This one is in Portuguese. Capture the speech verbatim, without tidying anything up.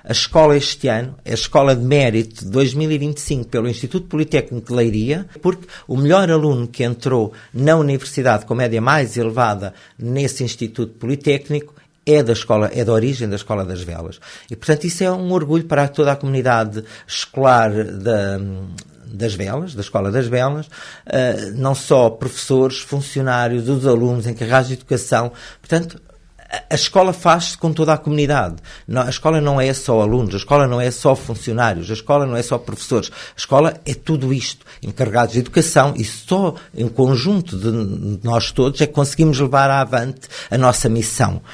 A escola este ano é a Escola de Mérito de dois mil e vinte e cinco pelo Instituto Politécnico de Leiria, porque o melhor aluno que entrou na universidade com a média mais elevada nesse Instituto Politécnico é da escola, é da origem da Escola das Velas. E, portanto, isso é um orgulho para toda a comunidade escolar da, das Velas, da Escola das Velas, uh, não só professores, funcionários, os alunos, encarregados de educação. Portanto, a escola faz-se com toda a comunidade. A escola não é só alunos, a escola não é só funcionários, a escola não é só professores. A escola é tudo isto, encarregados de educação, e só em conjunto de nós todos é que conseguimos levar avante a nossa missão.